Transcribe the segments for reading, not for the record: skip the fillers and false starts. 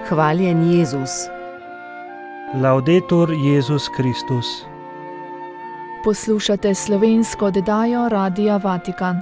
Hvaljen Jezus. Laudetur Jezus Kristus. Poslušate slovensko oddajo Radia Vatikan.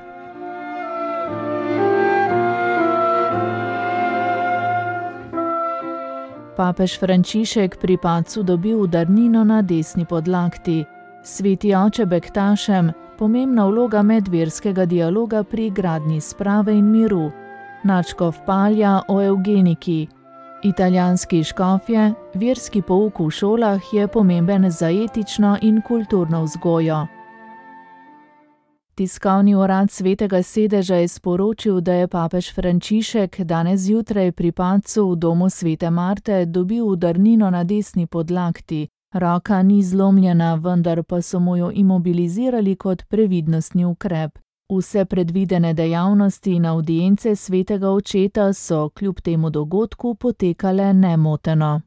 Papež Frančišek pri padcu dobil udarnino na desni podlakti. Sveti oče Bektašem, pomembna vloga medverskega dialoga pri gradnji sprave in miru. Nadškof Palja o evgeniki. Italijanski škofje, verski pouk v šolah je pomemben za etično in kulturno vzgojo. Tiskovni urad Svetega sedeža je sporočil, da je papež Frančišek danes zjutraj pri padcu v domu Svete Marte dobil udarnino na desni podlakti. Roka ni zlomljena, vendar pa so mu jo imobilizirali kot previdnostni ukrep. Vse predvidene dejavnosti in avdience svetega očeta so kljub temu dogodku potekale nemoteno.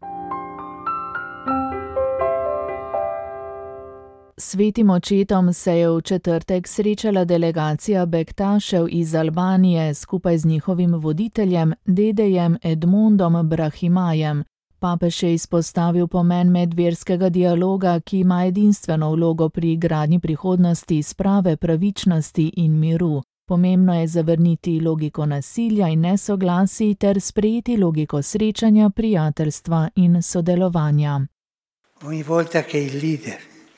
Svetim očetom se je v četrtek srečala delegacija Bektašev iz Albanije skupaj z njihovim voditeljem, dedejem Edmondom Brahimajem. Papež je izpostavil pomen medverskega dialoga, ki ima edinstveno vlogo pri gradnji prihodnosti, sprave, pravičnosti in miru. Pomembno je zavrniti logiko nasilja in nesoglasij ter sprejeti logiko srečanja, prijateljstva in sodelovanja. Ogni volta che i leader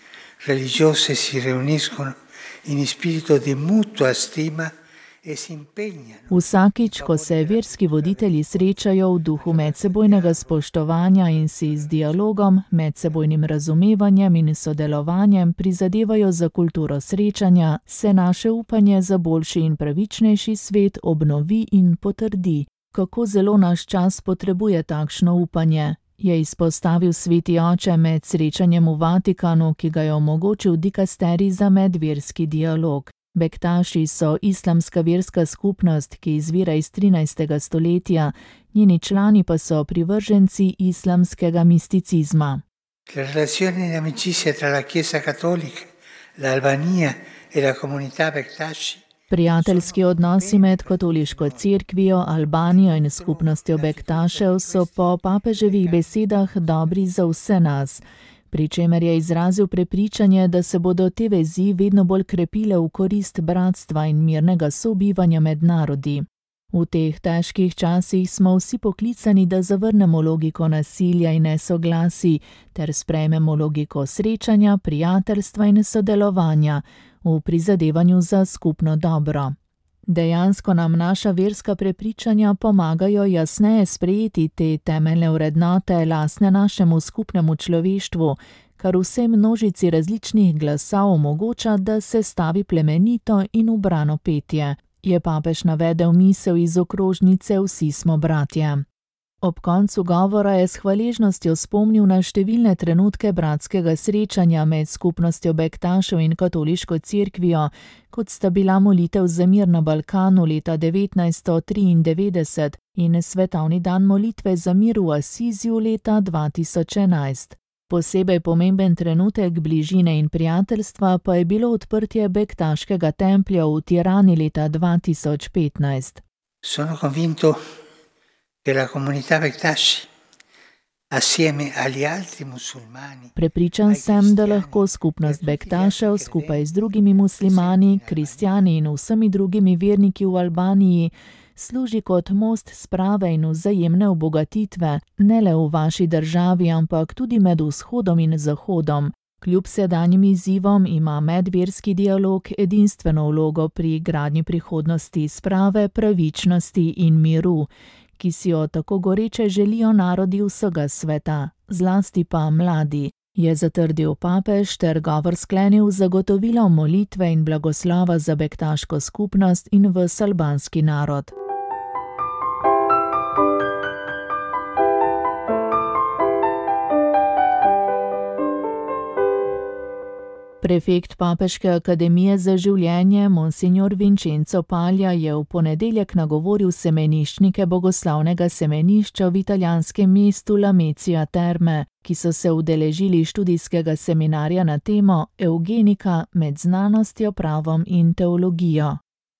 religiosi si riuniscono in spirito di mutua stima e si impegnano. Vsakič, ko se verski voditelji srečajo v duhu medsebojnega spoštovanja in si z dialogom, medsebojnim razumevanjem in sodelovanjem prizadevajo za kulturo srečanja, se naše upanje za boljši in pravičnejši svet obnovi in potrdi. Kako zelo naš čas potrebuje takšno upanje, je izpostavil sveti oče med srečanjem v Vatikanu, ki ga je omogočil dikasterij za medverski dialog. Bektaši so islamska verska skupnost, ki izvira iz 13. stoletja, njeni člani pa so privrženci islamskega misticizma. Le relazioni di amicizia tra la Chiesa cattolica, l'Albania e la comunità Bektaši. Prijateljski odnosi med katoliško cerkvijo, Albanijo in skupnostjo Bektašev so po papeževih besedah dobri za vse nas, pri čemer je izrazil prepričanje, da se bodo te vezi vedno bolj krepile v korist bratstva in mirnega sobivanja med narodi. V teh težkih časih smo vsi poklicani, da zavrnemo logiko nasilja in nesoglasij ter sprejmemo logiko srečanja, prijateljstva in sodelovanja v prizadevanju za skupno dobro. Dejansko nam naša verska prepričanja pomagajo jasneje sprejeti te temeljne vrednote lastne našemu skupnemu človeštvu, kar vsej množici različnih glasov omogoča, da se stavi plemenito in ubrano petje, je papež navedel misel iz okrožnice Vsi smo bratje. Ob koncu govora je s hvaležnostjo spomnil na številne trenutke bratskega srečanja med skupnostjo Bektašev in katoliško cerkvijo, kot sta bila molitev za mir na Balkanu leta 1993 in svetovni dan molitve za mir v Asiziju leta 2011. Posebej pomemben trenutek bližine in prijateljstva pa je bilo odprtje Bektaškega templja v Tirani leta 2015. Sono convinto che la comunità Bektaši assieme agli altri musulmani. Prepričan sem, da lahko skupnost Bektašev skupaj z drugimi muslimani, kristjani in vsemi drugimi verniki v Albaniji služi kot most sprave in vzajemne obogatitve, ne le v vaši državi, ampak tudi med vzhodom in zahodom. Kljub sedanjim izzivom ima medverski dialog edinstveno vlogo pri gradnji prihodnosti sprave, pravičnosti in miru, ki si jo tako goreče želijo narodi vsega sveta, zlasti pa mladi, je zatrdil papež ter govor sklenil z zagotovilom molitve in blagoslova za bektaško skupnost in ves albanski narod. Prefekt Papeške akademije za življenje, monsignor Vincenzo Palja, je v ponedeljek nagovoril semeniščnike bogoslavnega semenišča v italijanskem mestu Lamezia Terme, ki so se udeležili študijskega seminarja na temo Evgenika med znanostjo, pravom in teologijo.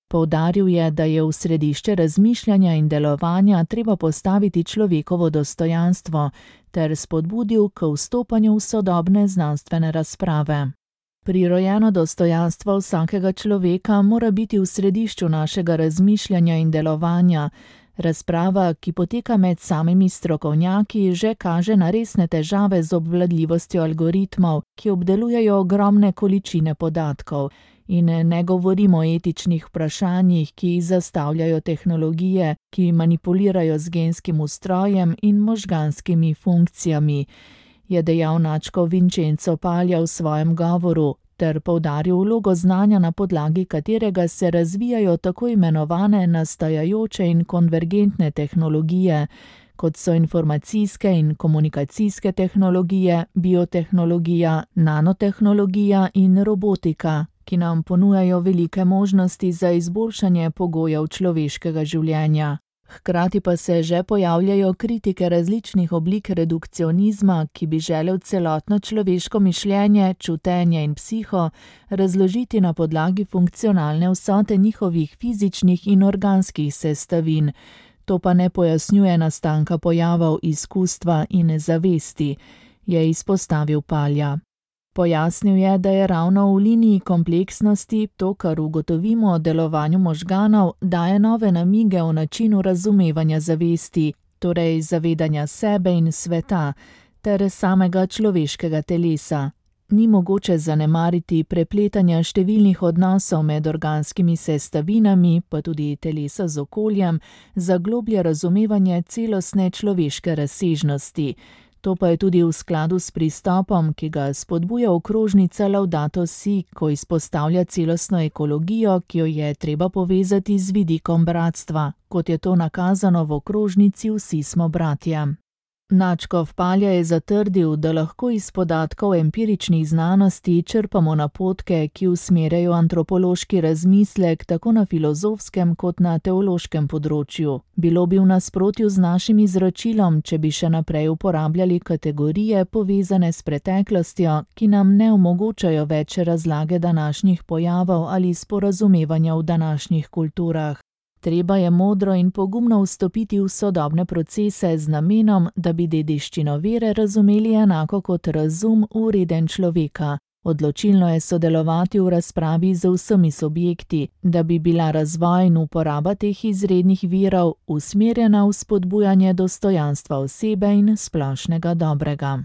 Poudaril je, da je v središče razmišljanja in delovanja treba postaviti človekovo dostojanstvo ter spodbudil k vstopanju v sodobne znanstvene razprave. Prirojeno dostojanstvo vsakega človeka mora biti v središču našega razmišljanja in delovanja. Razprava, ki poteka med samimi strokovnjaki, že kaže na resne težave z obvladljivostjo algoritmov, ki obdelujejo ogromne količine podatkov. In ne govorimo o etičnih vprašanjih, ki jih zastavljajo tehnologije, ki manipulirajo z genskim ustrojem in možganskimi funkcijami, je dejal nadškof Vincenzo Paglia v svojem govoru, ter poudaril vlogo znanja, na podlagi katerega se razvijajo tako imenovane nastajajoče in konvergentne tehnologije, kot so informacijske in komunikacijske tehnologije, biotehnologija, nanotehnologija in robotika, ki nam ponujajo velike možnosti za izboljšanje pogojev človeškega življenja. Hkrati pa se že pojavljajo kritike različnih oblik redukcionizma, ki bi želel celotno človeško mišljenje, čutenje in psiho razložiti na podlagi funkcionalne vsote njihovih fizičnih in organskih sestavin. To pa ne pojasnjuje nastanka pojavov izkustva in zavesti, je izpostavil Paglia. Pojasnil je, da je ravno v liniji kompleksnosti to, kar ugotovimo o delovanju možganov, daje nove namige o načinu razumevanja zavesti, torej zavedanja sebe in sveta, ter samega človeškega telesa. Ni mogoče zanemariti prepletanja številnih odnosov med organskimi sestavinami, pa tudi telesa z okoljem, za globlje razumevanje celostne človeške razsežnosti. To pa je tudi v skladu s pristopom, ki ga spodbuja okrožnica Laudato Si, ko izpostavlja celostno ekologijo, ki jo je treba povezati z vidikom bratstva, kot je to nakazano v okrožnici Vsi smo bratje. Nadškof Paglia je zatrdil, da lahko iz podatkov empiričnih znanosti črpamo napotke, ki usmerjajo antropološki razmislek tako na filozofskem kot na teološkem področju. Bilo bi v nasprotju z našim izročilom, če bi še naprej uporabljali kategorije povezane s preteklostjo, ki nam ne omogočajo več razlage današnjih pojavov ali sporazumevanja v današnjih kulturah. Treba je modro in pogumno vstopiti v sodobne procese z namenom, da bi dediščino vere razumeli enako kot razum vreden človeka. Odločilno je sodelovati v razpravi z vsemi subjekti, da bi bila razvoj in uporaba teh izrednih virov usmerjena v spodbujanje dostojanstva osebe in splošnega dobrega.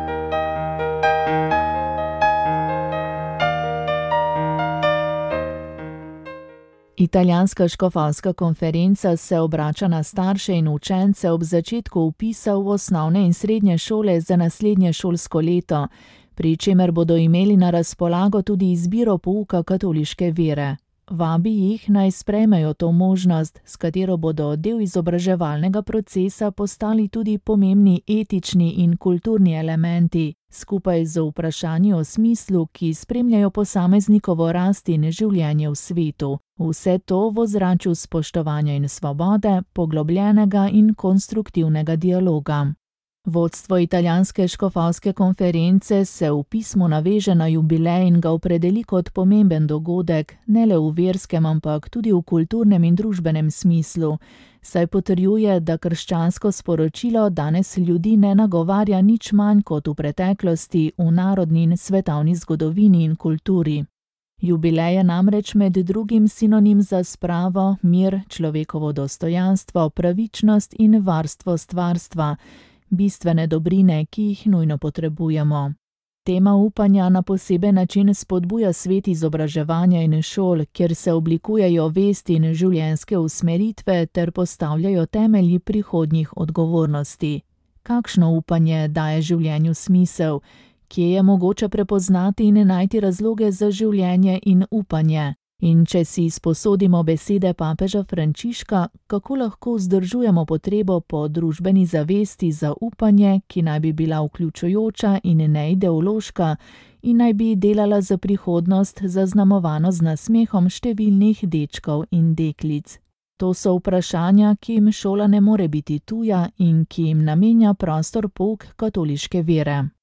Italijanska škofovska konferenca se obrača na starše in učence ob začetku vpisa v osnovne in srednje šole za naslednje šolsko leto, pri čemer bodo imeli na razpolago tudi izbiro pouka katoliške vere. Vabi jih, naj sprejmejo to možnost, s katero bodo del izobraževalnega procesa postali tudi pomembni etični in kulturni elementi, skupaj z vprašanji o smislu, ki spremljajo posameznikovo rast in življenje v svetu. Vse to v ozračju spoštovanja in svobode, poglobljenega in konstruktivnega dialoga. Vodstvo italijanske škofovske konference se v pismu naveže na jubilej in ga opredeli kot pomemben dogodek, ne le v verskem, ampak tudi v kulturnem in družbenem smislu, saj potrjuje, da krščansko sporočilo danes ljudi ne nagovarja nič manj kot v preteklosti v narodni in svetovni zgodovini in kulturi. Jubilej je namreč med drugim sinonim za spravo, mir, človekovo dostojanstvo, pravičnost in varstvo stvarstva, bistvene dobrine, ki jih nujno potrebujemo. Tema upanja na poseben način spodbuja svet izobraževanja in šol, kjer se oblikujejo vesti in življenjske usmeritve ter postavljajo temelji prihodnjih odgovornosti. Kakšno upanje daje življenju smisel? Kje je mogoče prepoznati in najti razloge za življenje in upanje? In če si izposodimo besede papeža Frančiška, kako lahko vzdržujemo potrebo po družbeni zavesti za upanje, ki naj bi bila vključujoča in neideološka in naj bi delala za prihodnost zaznamovano z nasmehom številnih dečkov in deklic. To so vprašanja, ki jim šola ne more biti tuja in ki jim namenja prostor pouk katoliške vere.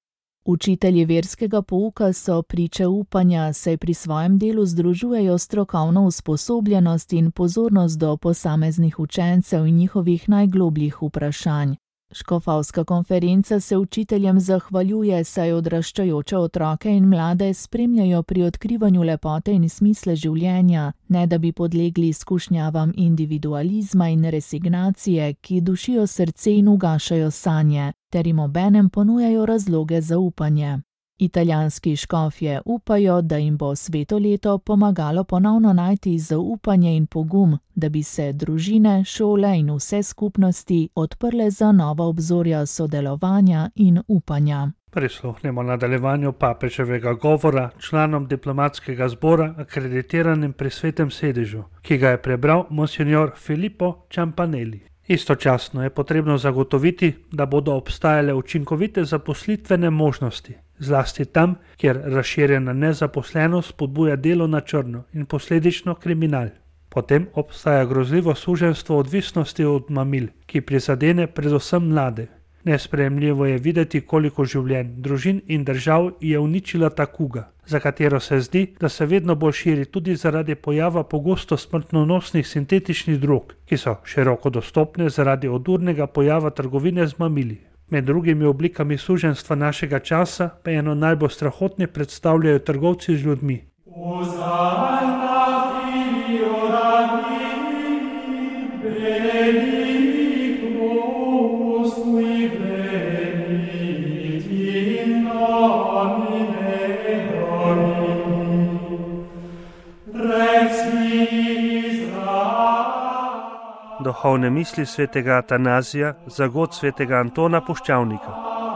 Učitelji verskega pouka so priče upanja, saj pri svojem delu združujejo strokovno usposobljenost in pozornost do posameznih učencev in njihovih najglobljih vprašanj. Škofovska konferenca se učiteljem zahvaljuje, saj odraščajoče otroke in mlade spremljajo pri odkrivanju lepote in smisla življenja, ne da bi podlegli izkušnjavam individualizma in resignacije, ki dušijo srce in ugašajo sanje, ter jim obenem ponujajo razloge za upanje. Italijanski škofje upajo, da jim bo sveto leto pomagalo ponovno najti zaupanje in pogum, da bi se družine, šole in vse skupnosti odprle za nova obzorja sodelovanja in upanja. Prisluhnemo nadaljevanju papeževega govora članom diplomatskega zbora akreditiranim pri Svetem sedežu, ki ga je prebral monsignor Filippo Ciampanelli. Istočasno je potrebno zagotoviti, da bodo obstajale učinkovite zaposlitvene možnosti, zlasti tam, kjer razširjena nezaposlenost spodbuja delo na črno in posledično kriminal. Potem obstaja grozljivo suženjstvo odvisnosti od mamil, ki prizadene predvsem mlade. Nesprejemljivo je videti, koliko življenj, družin in držav je uničila ta kuga, za katero se zdi, da se vedno bolj širi tudi zaradi pojava pogosto smrtonosnih sintetičnih drog, ki so široko dostopne zaradi odurnega pojava trgovine z mamili. Med drugimi oblikami suženjstva našega časa pa eno najbolj strahotne predstavljajo trgovci z ljudmi. Duhovne misli svetega Atanazija za god svetega Antona Puščavnika.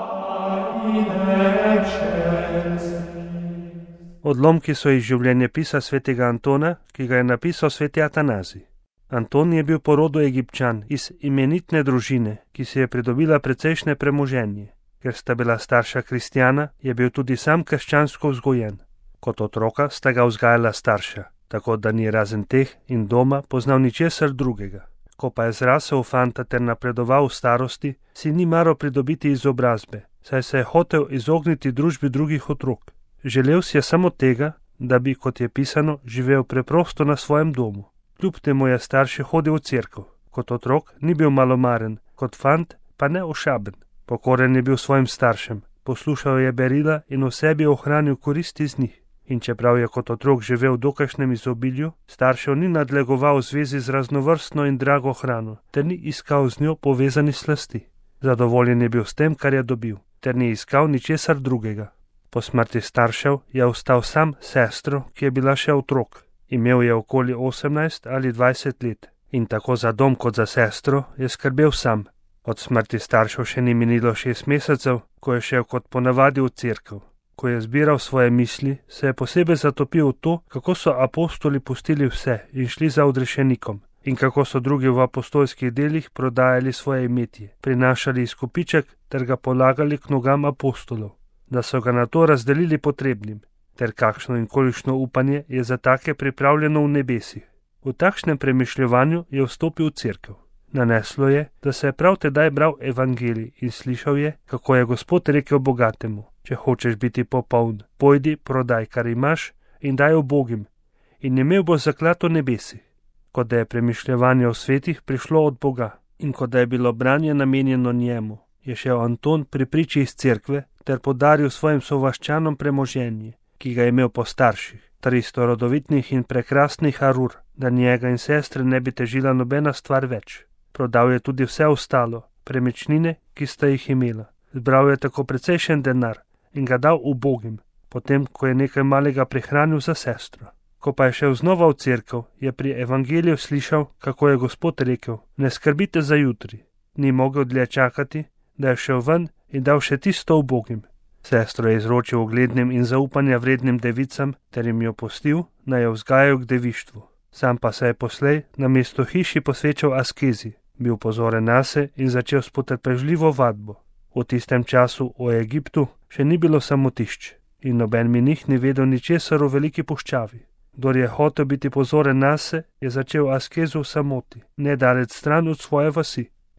Odlomki so iz življenjepisa svetega Antona, ki ga je napisal sveti Atanazij. Anton je bil po rodu Egipčan iz imenitne družine, ki si je pridobila precejšnje premoženje. Ker sta bila starša kristjana, je bil tudi sam krščansko vzgojen. Kot otroka sta ga vzgajala starša, tako da ni razen teh in doma poznal ničesar drugega. Ko pa je zrasel v fanta ter napredoval v starosti, si ni maral pridobiti izobrazbe, saj se je hotel izogniti družbi drugih otrok. Želel si je samo tega, da bi, kot je pisano, živel preprosto na svojem domu. Kljub temu je starši hodil v cerkev. Kot otrok ni bil malomaren, kot fant pa ne ošaben. Pokoren je bil svojim staršem, poslušal je berila in v sebi ohranil koristi z njih. In čeprav je kot otrok živel v dokajšnjem izobilju, staršev ni nadlegoval v zvezi z raznovrstno in drago hrano, ter ni iskal z njo povezani slasti. Zadovoljen je bil s tem, kar je dobil, ter ni iskal ničesar drugega. Po smrti staršev je ostal sam sestro, ki je bila še otrok. Imel je okoli 18 ali 20 let in tako za dom kot za sestro je skrbel sam. Od smrti staršev še ni minilo 6 mesecev, ko je šel kot ponavadi v cerkev. Ko je zbiral svoje misli, se je posebej zatopil v to, kako so apostoli pustili vse in šli za odrešenikom in kako so drugi v apostolskih delih prodajali svoje imetje, prinašali izkupiček ter ga polagali k nogam apostolov, da so ga nato razdelili potrebnim, ter kakšno in kolikšno upanje je za take pripravljeno v nebesih. V takšnem premišljevanju je vstopil v cerkev. Naneslo je, da se je prav tedaj bral evangelij in slišal je, kako je Gospod rekel bogatemu: če hočeš biti popoln, pojdi, prodaj, kar imaš, in daj ubogim, in imel boš zaklad v nebesih. Kot da je premišljevanje o svetih prišlo od Boga in kot da je bilo branje namenjeno njemu, je šel Anton pri priči iz cerkve ter podaril svojim sovaščanom premoženje, ki ga je imel po starših, 300 rodovitnih in prekrasnih arur, da njega in sestre ne bi težila nobena stvar več. Prodal je tudi vse ostalo, premičnine, ki sta jih imela. Zbral je tako precejšen denar in ga dal ubogim, potem ko je nekaj malega prihranil za sestro. Ko pa je šel znova v cerkev, je pri evangeliju slišal, kako je Gospod rekel: ne skrbite za jutri. Ni mogel dlje čakati, da je šel ven in dal še tisto ubogim. Sestro je izročil uglednim in zaupanja vrednim devicam ter jim jo pustil, naj jo vzgajajo k devištvu. Sam pa se je poslej namesto hiši posvečal askezi, bil pozoren nase in začel s potrpežljivo vadbo. V tistem času v Egiptu še ni bilo samotišč in noben menih ni vedel ničesar o veliki puščavi. Kdor je hotel biti pozoren nase, je začel askezo v samoti, nedalec stran od svoje vasi.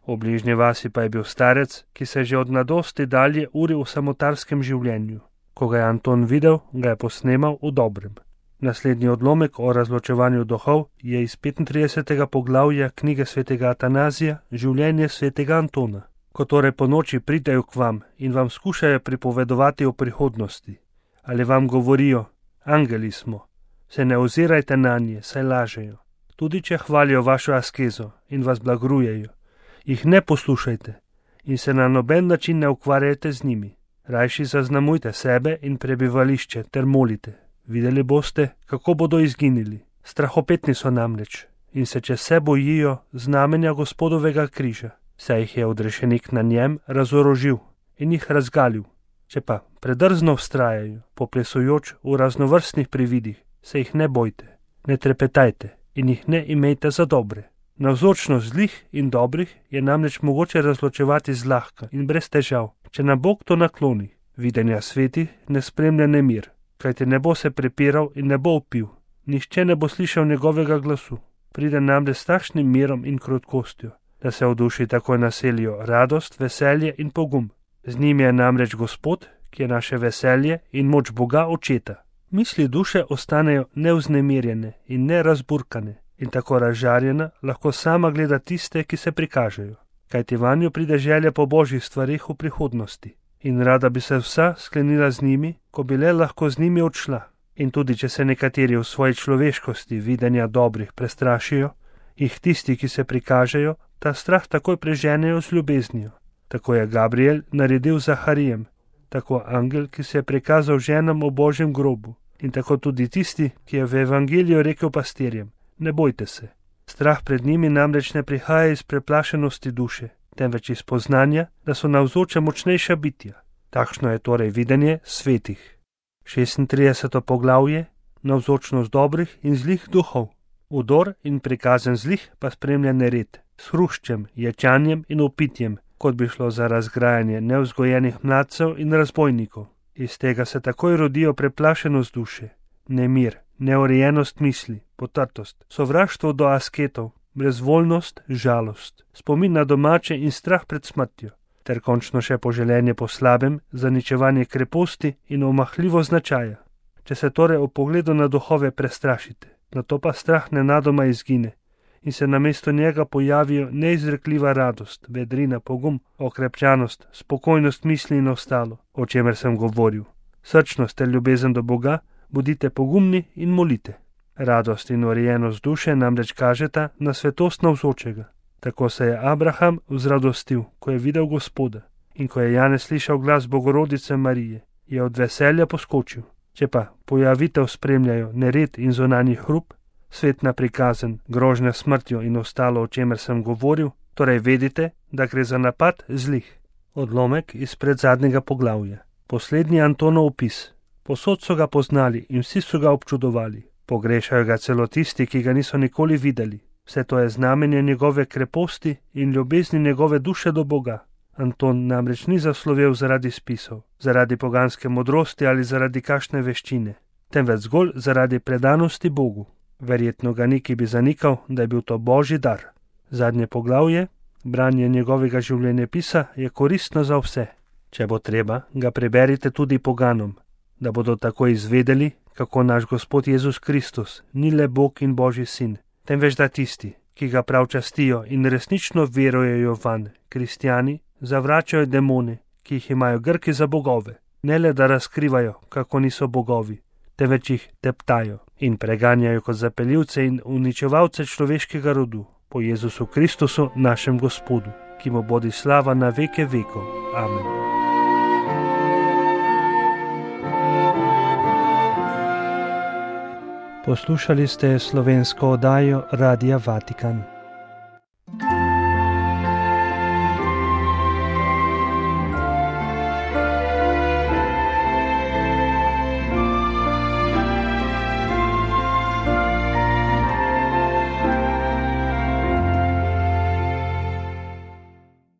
V bližnji vasi pa je bil starec, ki se že od mladosti dalje uril v samotarskem življenju. Ko ga je Anton videl, ga je posnemal v dobrem. Naslednji odlomek o razločevanju duhov je iz 35. poglavja knjige svetega Atanazija Življenje svetega Antona. Ko torej po noči pridejo k vam in vam skušajo pripovedovati o prihodnosti, ali vam govorijo, angeli smo, se ne ozirajte nanje, saj lažejo. Tudi če hvalijo vašo askezo in vas blagrujejo, jih ne poslušajte in se na noben način ne ukvarjajte z njimi. Rajši zaznamujte sebe in prebivališče ter molite. Videli boste, kako bodo izginili. Strahopetni so namreč in se čez vse bojijo znamenja Gospodovega križa, saj jih je odrešenik na njem razorožil in jih razgalil. Če pa predrzno vztrajajo, poplesujoč v raznovrstnih prividih, se jih ne bojte, ne trepetajte in jih ne imejte za dobre. Navzočnost zlih in dobrih je namreč mogoče razločevati zlahka in brez težav, če nam Bog to nakloni. Videnja sveti ne spremlja nemir, kajti ne bo se prepiral in ne bo vpil, nihče ne bo slišal njegovega glasu. Pride namreč s takšnim mirom in krotkostjo, da se v duši takoj naselijo radost, veselje in pogum. Z njim je namreč Gospod, ki je naše veselje in moč Boga Očeta. Misli duše ostanejo nevznemirjene in nerazburkane in tako razžarjena lahko sama gleda tiste, ki se prikažejo, kajti vanjo pride želja po božjih stvarih v prihodnosti in rada bi se vsa sklenila z njimi, ko bi le lahko z njimi odšla. In tudi če se nekateri v svoji človeškosti videnja dobrih prestrašijo, jih tisti, ki se prikažejo, ta strah takoj preženejo z ljubeznijo. Tako je Gabriel naredil z Zaharijem, tako angel, ki se je prikazal ženam v božjem grobu, in tako tudi tisti, ki je v evangeliju rekel pastirjem, ne bojte se. Strah pred njimi namreč ne prihaja iz preplašenosti duše, temveč iz poznanja, da so navzoča močnejša bitja. Takšno je torej videnje svetih. 36. poglavje, navzočnost dobrih in zlih duhov. Udor in prikazen zlih pa spremlja nered, s hruščem, ječanjem in opitjem, kot bi šlo za razgrajanje nevzgojenih mladcev in razbojnikov. Iz tega se takoj rodijo preplašenost duše, nemir, neurejenost misli, potrtost, sovraštvo do asketov, brezvoljnost, žalost, spomin na domače in strah pred smrtjo, ter končno še poželenje po slabem, zaničevanje kreposti in omahljivo značaja. Če se torej ob pogledu na duhove prestrašite, nato pa strah nenadoma izgine in se namesto njega pojavijo neizrekljiva radost, vedrina, pogum, okrepčanost, spokojnost misli in ostalo, o čemer sem govoril. Srčnost ter ljubezen do Boga, bodite pogumni in molite. Radost in urejenost duše namreč kažeta na svetost navzočega. Tako se je Abraham vzradostil, ko je videl Gospoda, in ko je Janez slišal glas Bogorodice Marije, je od veselja poskočil. Če pa pojavitev spremljajo nered in zunanji hrup, svetna prikazen, grožnja smrtjo in ostalo, o čemer sem govoril, torej vedite, da gre za napad zlih. Odlomek iz predzadnjega poglavja. Poslednji Antonov opis. Posod so ga poznali in vsi so ga občudovali. Pogrešajo ga celo tisti, ki ga niso nikoli videli. Vse to je znamenje njegove kreposti in ljubezni njegove duše do Boga. Anton namreč ni zaslovel zaradi spisov, zaradi poganske modrosti ali zaradi kakšne veščine, temveč zgolj zaradi predanosti Bogu. Verjetno ga ni, ki bi zanikal, da je bil to božji dar. Zadnje poglavje, branje njegovega življenjepisa, je koristno za vse. Če bo treba, ga preberite tudi poganom, da bodo tako izvedeli, kako naš Gospod Jezus Kristus ni le Bog in Božji sin, temveč da tisti, ki ga prav častijo in resnično verujejo vanj, kristjani, zavračajo demone, ki jih imajo Grki za bogove, ne le da razkrivajo, kako niso bogovi, temveč jih teptajo in preganjajo kot zapeljivce in uničevalce človeškega rodu, po Jezusu Kristusu, našem Gospodu, ki mu bodi slava na veke vekov. Amen. Poslušali ste slovensko oddajo Radia Vatikan.